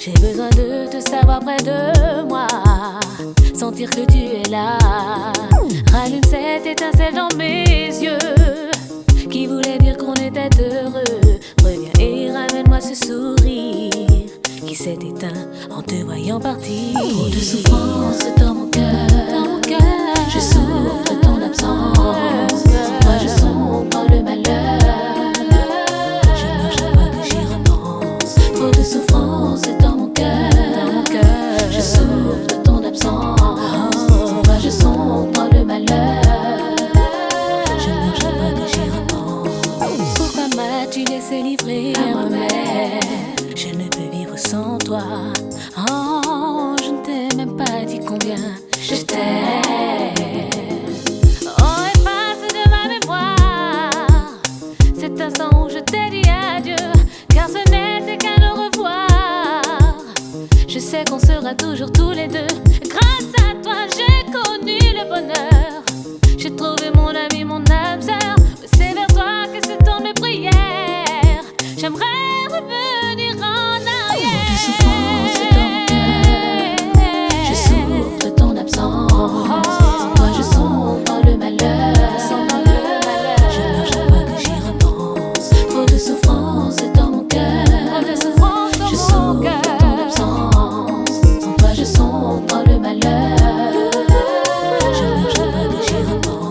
J'ai besoin de te savoir près de moi, sentir que tu es là. Rallume cette étincelle dans mes yeux qui voulait dire qu'on était heureux. Reviens et ramène-moi ce sourire qui s'est éteint en te voyant partir. Trop de souffrance dans mon cœur, je souffre de ton absence. Sans toi je sombre dans le malheur, je meurs chaque fois que j'y repense. Trop de souffrance dans mon cœur, je souffre de ton absence. Sans toi je sombre dans le malheur, je meurs chaque fois que j'y repense. Pourquoi m'as-tu laissé livrer à moi-même? Je ne peux vivre sans toi. Oh, je ne t'ai même pas dit combien je t'aime. Oh, efface de ma mémoire cet instant où je t'ai dit adieu, car ce n'était qu'un au revoir. Je sais qu'on sera toujours tous les deux. Grâce à toi, j'ai connu le bonheur. J'ai trouvé mon ami, mon âme sœur. C'est vers toi que se tournent mes prières. J'aimerais revenir en arrière. Trop de souffrance dans mon cœur, je souffre de ton absence. Sans toi je sombre dans le malheur, je meurs chaque fois que j'y repense. Trop de souffrance dans mon cœur, je souffre de ton absence. Sans toi je sombre dans le malheur, je meurs chaque fois que j'y repense.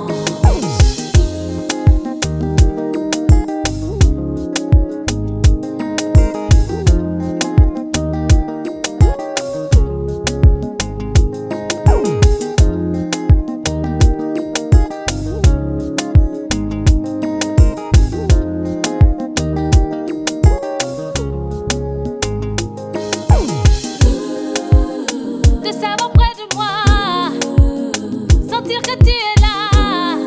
De savoir près de moi, sentir que tu es là.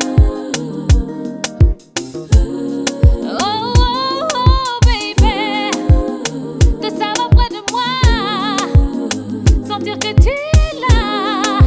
Oh, oh, oh, baby. De savoir près de moi, sentir que tu es là.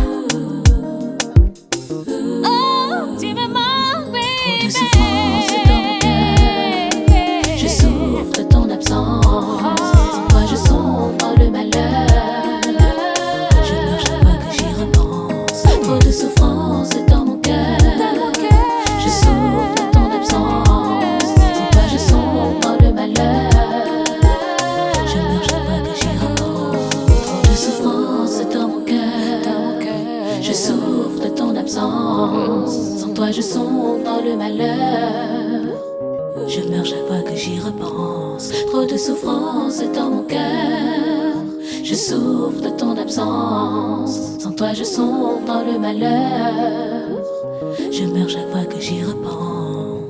Oh, tu me manques, baby. Trop de souffrance dans mon cœur, je souffre de ton absence. Sans toi je sombre dans le malheur, je meurs chaque fois que j'y repense. Trop de souffrance dans mon cœur, je souffre de ton absence. Sans toi je sombre dans le malheur, je meurs chaque fois que j'y repense. Trop de souffrance dans mon cœur, je souffre de ton absence. Sans toi je sombre dans le malheur, je meurs chaque fois que j'y repense. Trop de souffrance dans mon cœur, je souffre de ton absence. Sans toi je sombre dans le malheur, je meurs chaque fois que j'y repense.